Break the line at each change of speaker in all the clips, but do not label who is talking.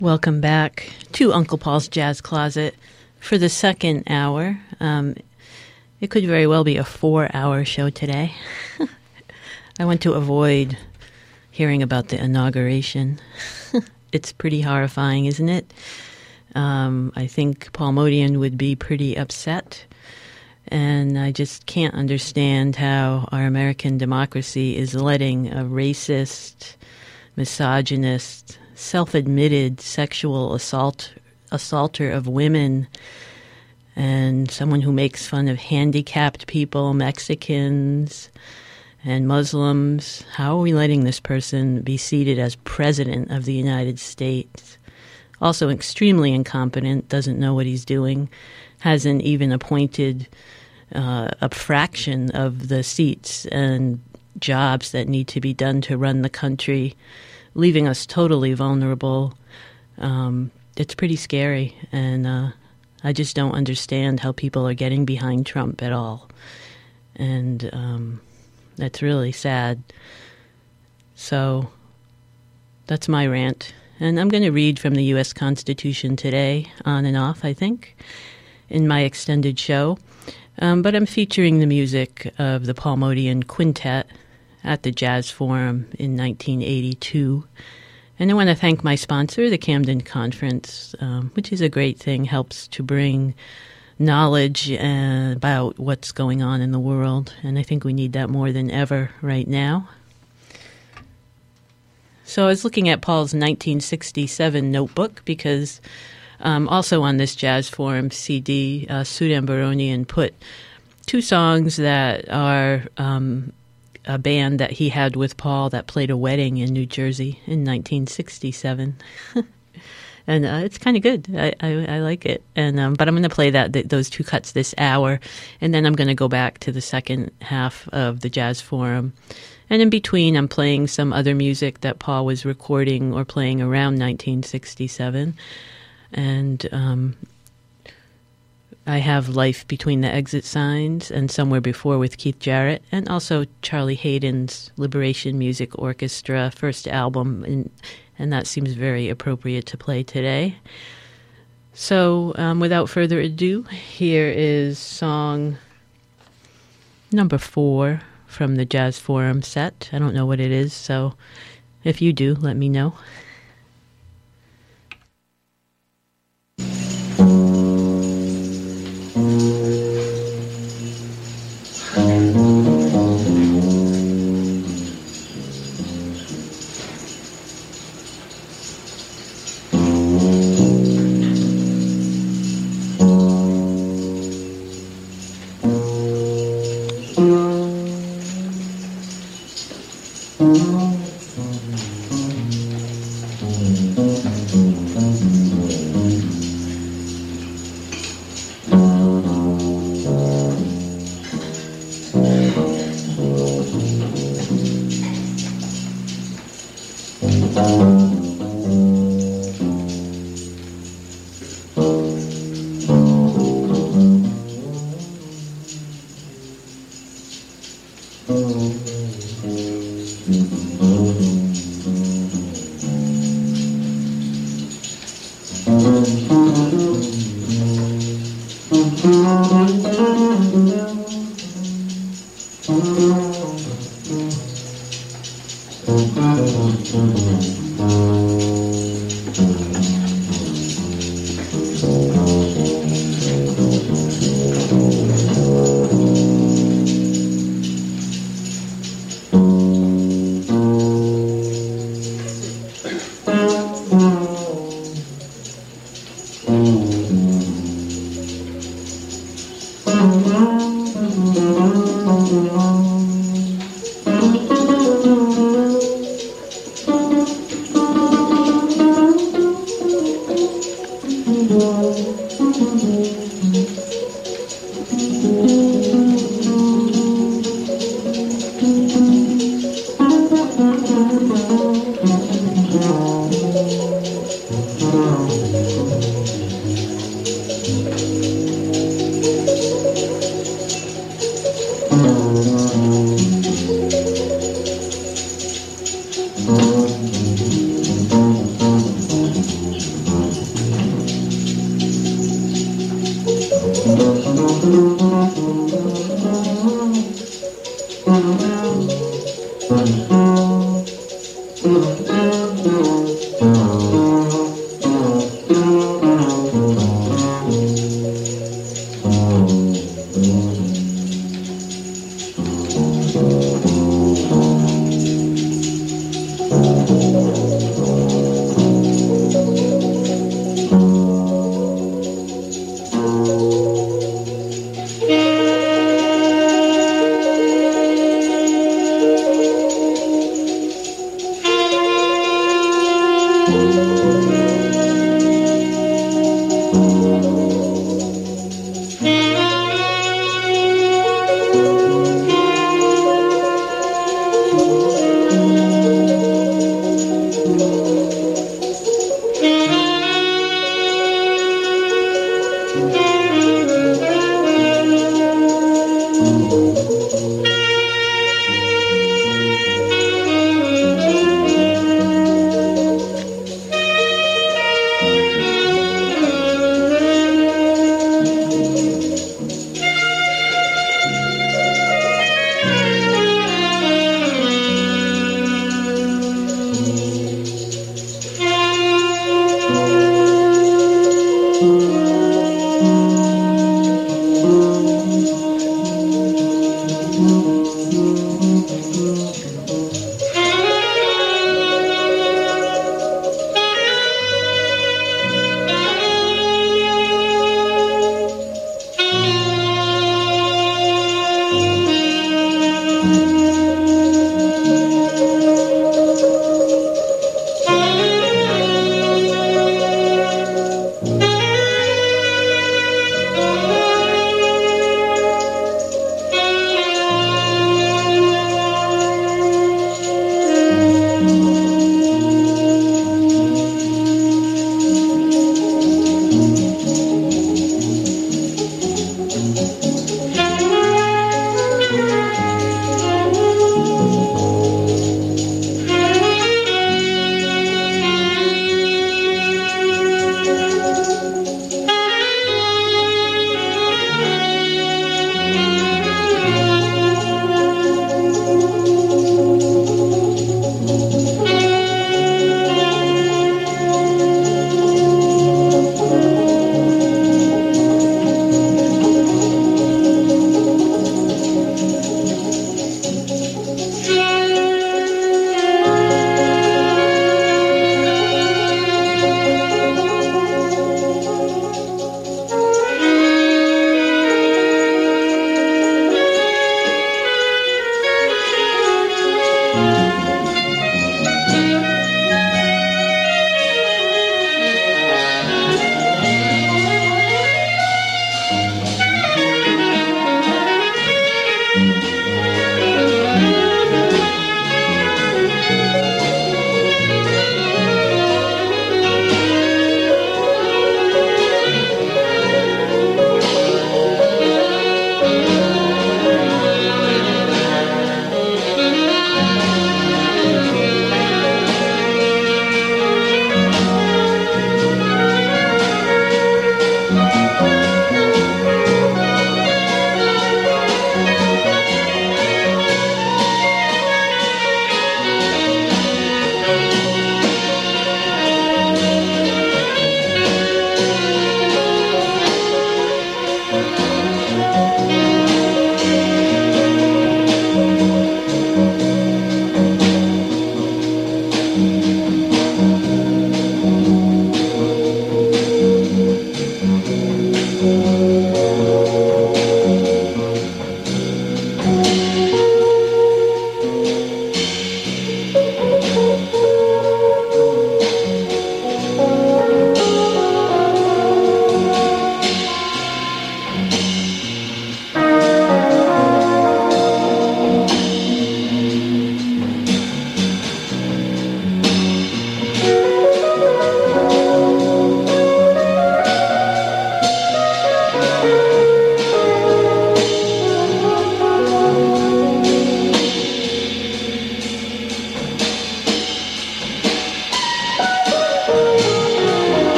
Welcome back to Uncle Paul's Jazz Closet for the second hour. It could very well be a 4-hour show today. I want to avoid hearing about the inauguration. It's pretty horrifying, isn't it? I think Paul Motian would be pretty upset. And I just can't understand how our American democracy is letting a racist, misogynist, self-admitted sexual assaulter of women and someone who makes fun of handicapped people, Mexicans and Muslims. How are we letting this person be seated as president of the United States? Also extremely incompetent, doesn't know what he's doing, hasn't even appointed a fraction of the seats and jobs that need to be done to run the country, leaving us totally vulnerable. It's pretty scary, and I just don't understand how people are getting behind Trump at all. And that's really sad. So that's my rant. And I'm going to read from the U.S. Constitution today, on and off, I think, in my extended show. But I'm featuring the music of the Paul Motian Quintet at the Jazz Forum in 1982. And I want to thank my sponsor, the Camden Conference, which is a great thing, helps to bring knowledge about what's going on in the world. And I think we need that more than ever right now. So I was looking at Paul's 1967 notebook because also on this Jazz Forum CD, Sudan Baronian put two songs that are a band that he had with Paul that played a wedding in New Jersey in 1967. And it's kind of good. I like it. And but I'm going to play those two cuts this hour, and then I'm going to go back to the second half of the Jazz Forum. And in between, I'm playing some other music that Paul was recording or playing around 1967. And I have Life Between the Exit Signs and Somewhere Before with Keith Jarrett, and also Charlie Hayden's Liberation Music Orchestra first album, and that seems very appropriate to play today. So without further ado, here is song number 4 from the Jazz Forum set. I don't know what it is, so if you do, let me know.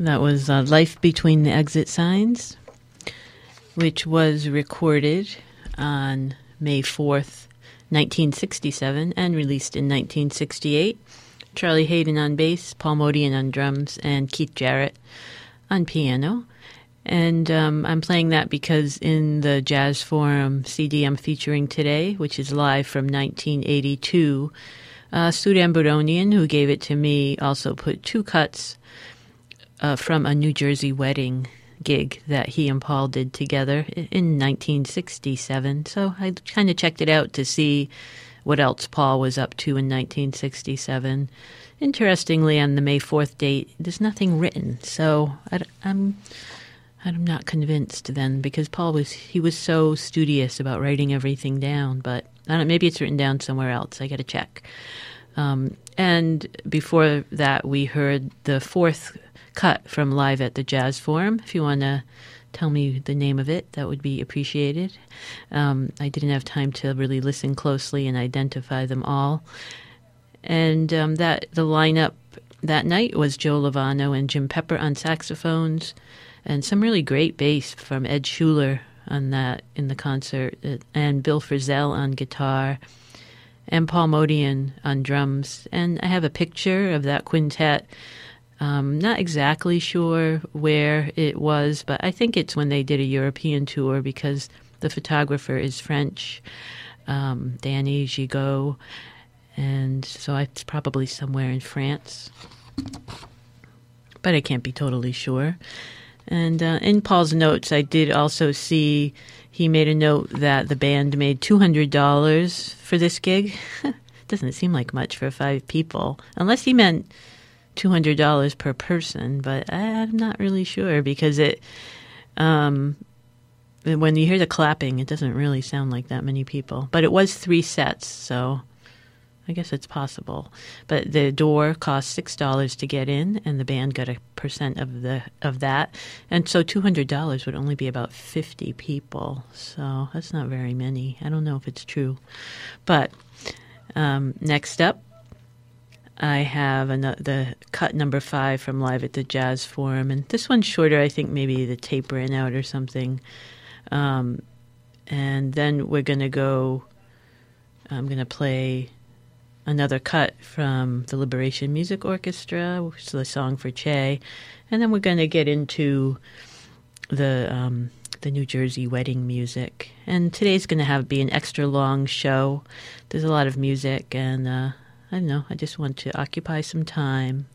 That was Life Between the Exit Signs, which was recorded on May 4th, 1967, and released in 1968. Charlie Hayden on bass, Paul Motian on drums, and Keith Jarrett on piano. And I'm playing that because in the Jazz Forum CD I'm featuring today, which is live from 1982, Sud Ambronian, who gave it to me, also put two cuts from a New Jersey wedding gig that he and Paul did together in 1967. So I kind of checked it out to see what else Paul was up to in 1967. Interestingly, on the May 4th date, there's nothing written. So I'm not convinced then, because Paul was so studious about writing everything down. But I don't, maybe it's written down somewhere else. I got to check. And before that, we heard the fourth cut from Live at the Jazz Forum. If you want to tell me the name of it, that would be appreciated. I didn't have time to really listen closely and identify them all. And the lineup that night was Joe Lovano and Jim Pepper on saxophones, and some really great bass from Ed Schuler on that in the concert, and Bill Frisell on guitar, and Paul Motian on drums. And I have a picture of that quintet. Not exactly sure where it was, but I think it's when they did a European tour, because the photographer is French, Danny Gigot, and so it's probably somewhere in France. But I can't be totally sure. And in Paul's notes, I did also see he made a note that the band made $200 for this gig. Doesn't seem like much for 5 people, unless he meant $200 per person, but I'm not really sure, because when you hear the clapping, it doesn't really sound like that many people. But it was 3 sets, so I guess it's possible. But the door cost $6 to get in, and the band got a percent of that, and so $200 would only be about 50 people. So that's not very many. I don't know if it's true, but next up, I have the cut number 5 from Live at the Jazz Forum, and this one's shorter. I think maybe the tape ran out or something. And then we're going to go, I'm going to play another cut from the Liberation Music Orchestra, which is the song for Che, and then we're going to get into the New Jersey wedding music. And today's going to be an extra long show. There's a lot of music, and I don't know, I just want to occupy some time.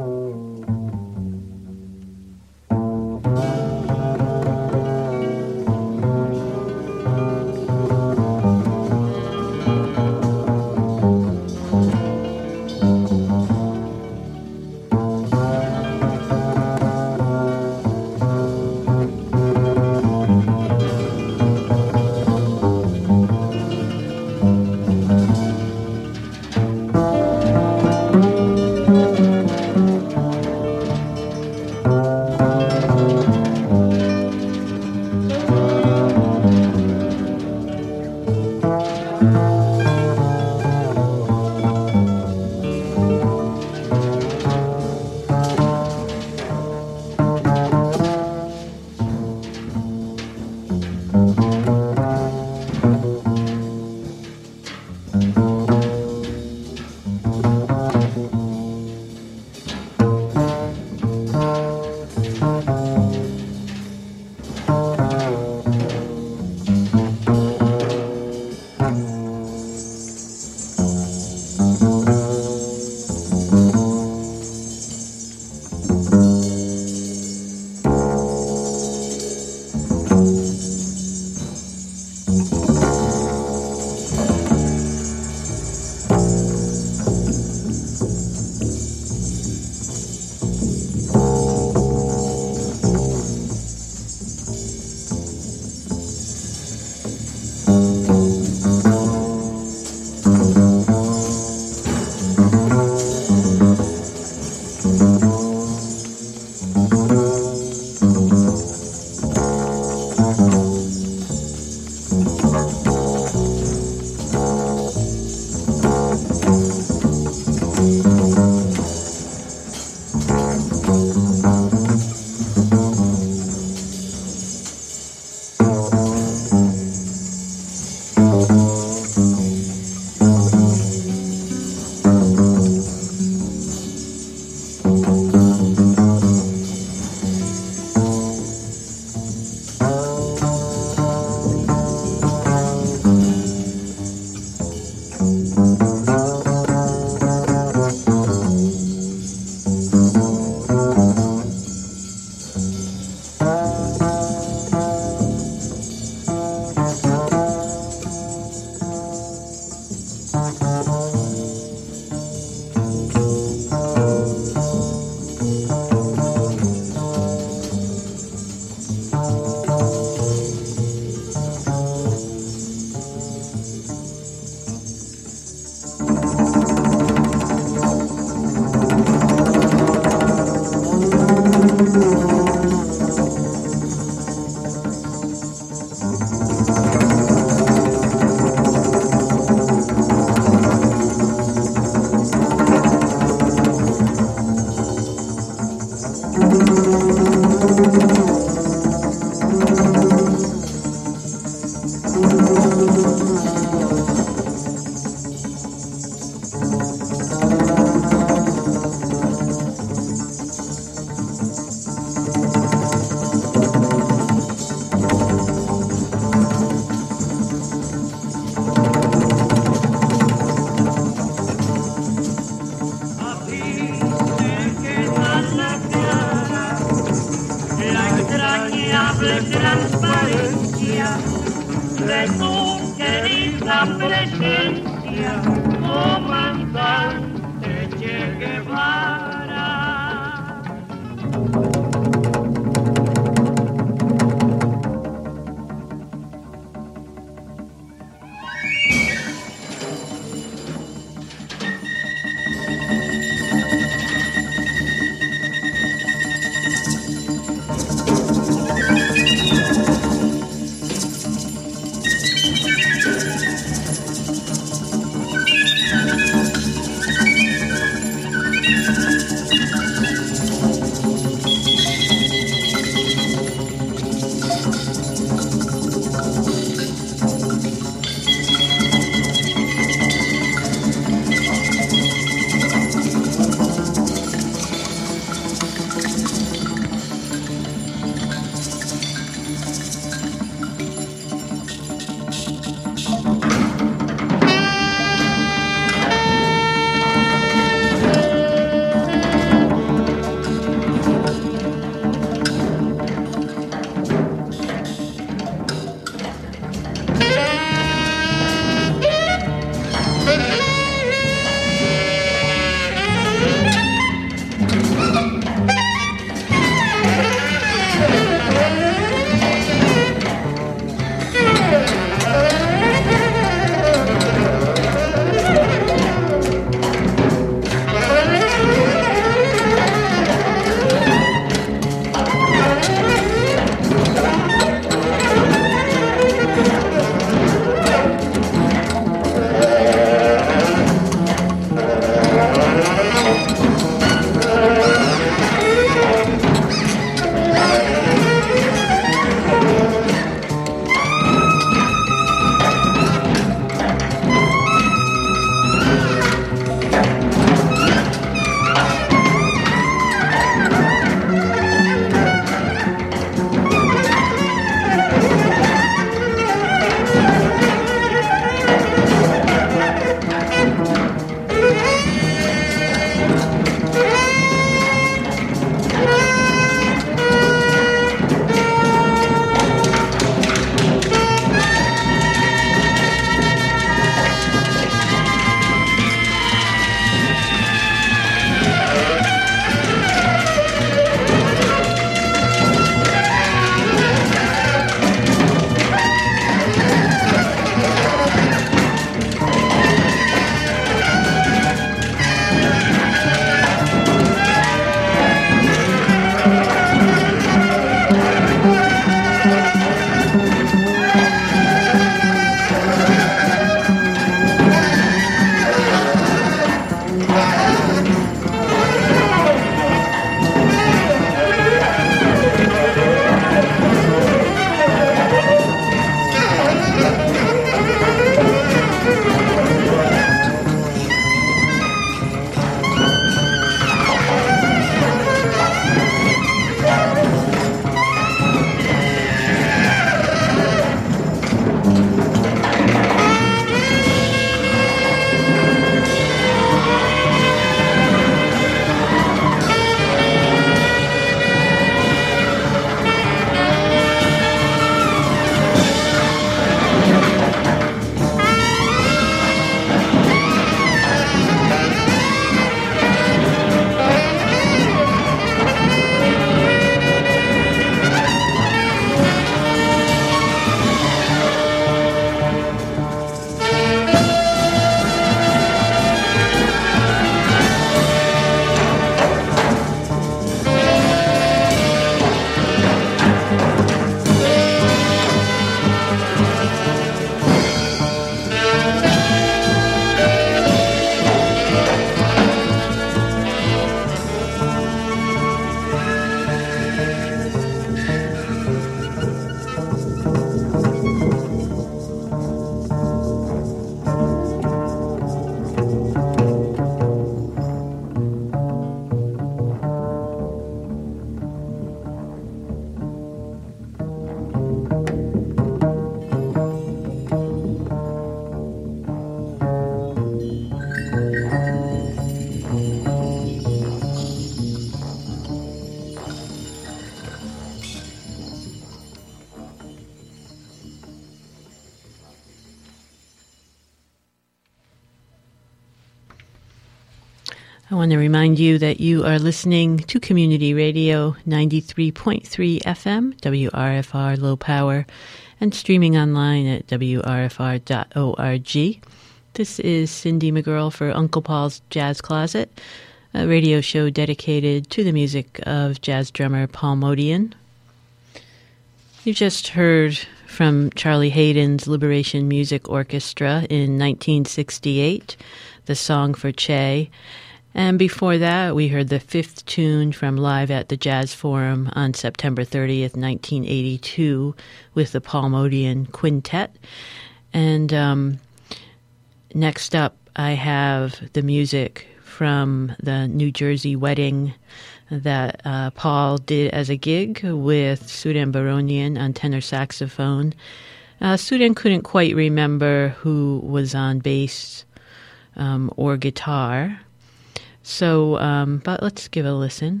I want to remind you that you are listening to Community Radio 93.3 FM, WRFR Low Power, and streaming online at WRFR.org. This is Cindy McGurl for Uncle Paul's Jazz Closet, a radio show dedicated to the music of jazz drummer Paul Motian. You just heard from Charlie Haydon's Liberation Music Orchestra in 1968, the song for Che. And before that, we heard the fifth tune from Live at the Jazz Forum on September 30th, 1982, with the Paul Motian Quintet. And next up, I have the music from the New Jersey wedding that Paul did as a gig with Sudan Baronian on tenor saxophone. Sudan couldn't quite remember who was on bass or guitar. So, but let's give a listen.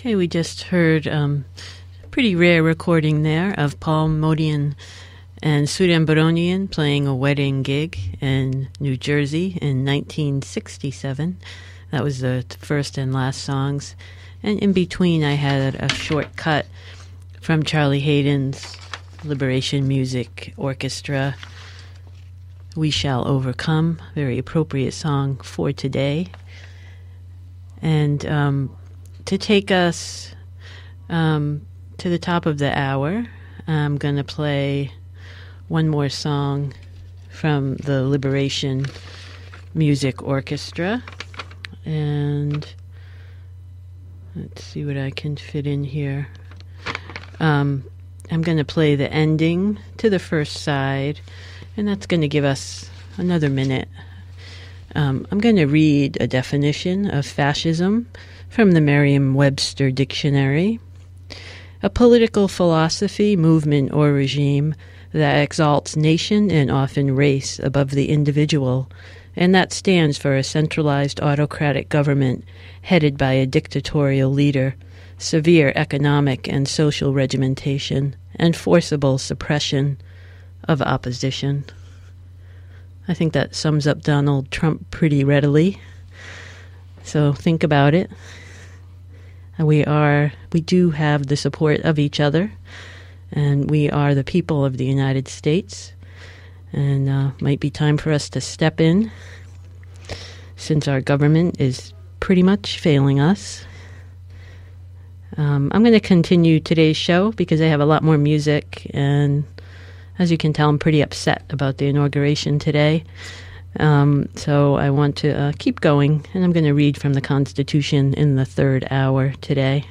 Okay, we just heard a pretty rare recording there of Paul Motian and Suryan Baronian playing a wedding gig in New Jersey in 1967. That was the first and last songs. And in between, I had a short cut from Charlie Hayden's Liberation Music Orchestra, We Shall Overcome, very appropriate song for today. And to take us to the top of the hour, I'm going to play one more song from the Liberation Music Orchestra. And let's see what I can fit in here. I'm going to play the ending to the first side, and that's going to give us another minute. I'm going to read a definition of fascism from the Merriam-Webster Dictionary. A political philosophy, movement, or regime that exalts nation and often race above the individual, and that stands for a centralized autocratic government headed by a dictatorial leader, severe economic and social regimentation, and forcible suppression of opposition. I think that sums up Donald Trump pretty readily. So think about it. We do have the support of each other, and we are the people of the United States, and might be time for us to step in since our government is pretty much failing us. I'm going to continue today's show because I have a lot more music, and as you can tell, I'm pretty upset about the inauguration today. So I want to keep going, and I'm going to read from the Constitution in the third hour today.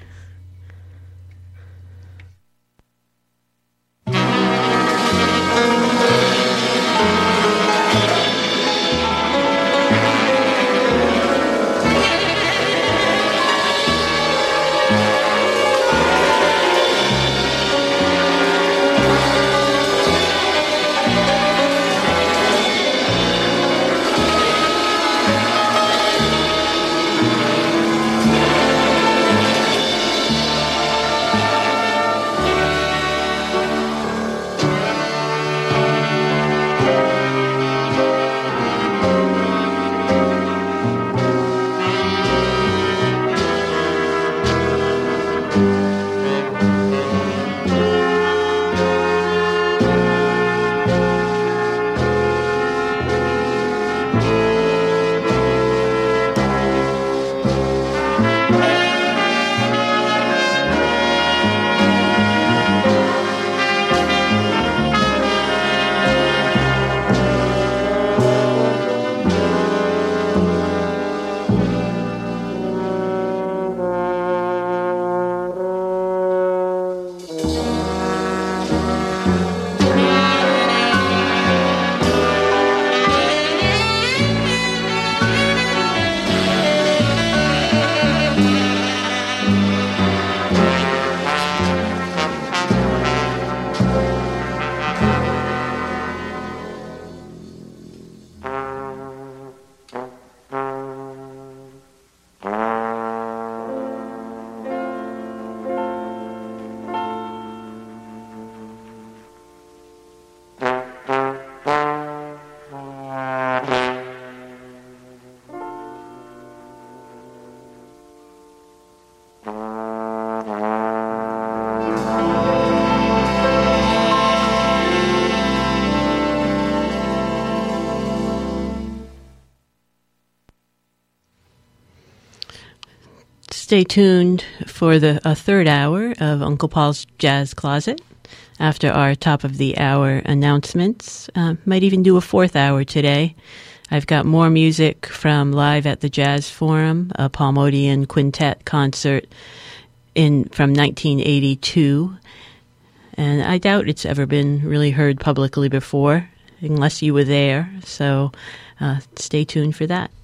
Stay tuned for a third hour of Uncle Paul's Jazz Closet after our top of the hour announcements. Might even do a fourth hour today. I've got more music from Live at the Jazz Forum, a Paul Motian quintet concert from 1982. And I doubt it's ever been really heard publicly before, unless you were there. So stay tuned for that.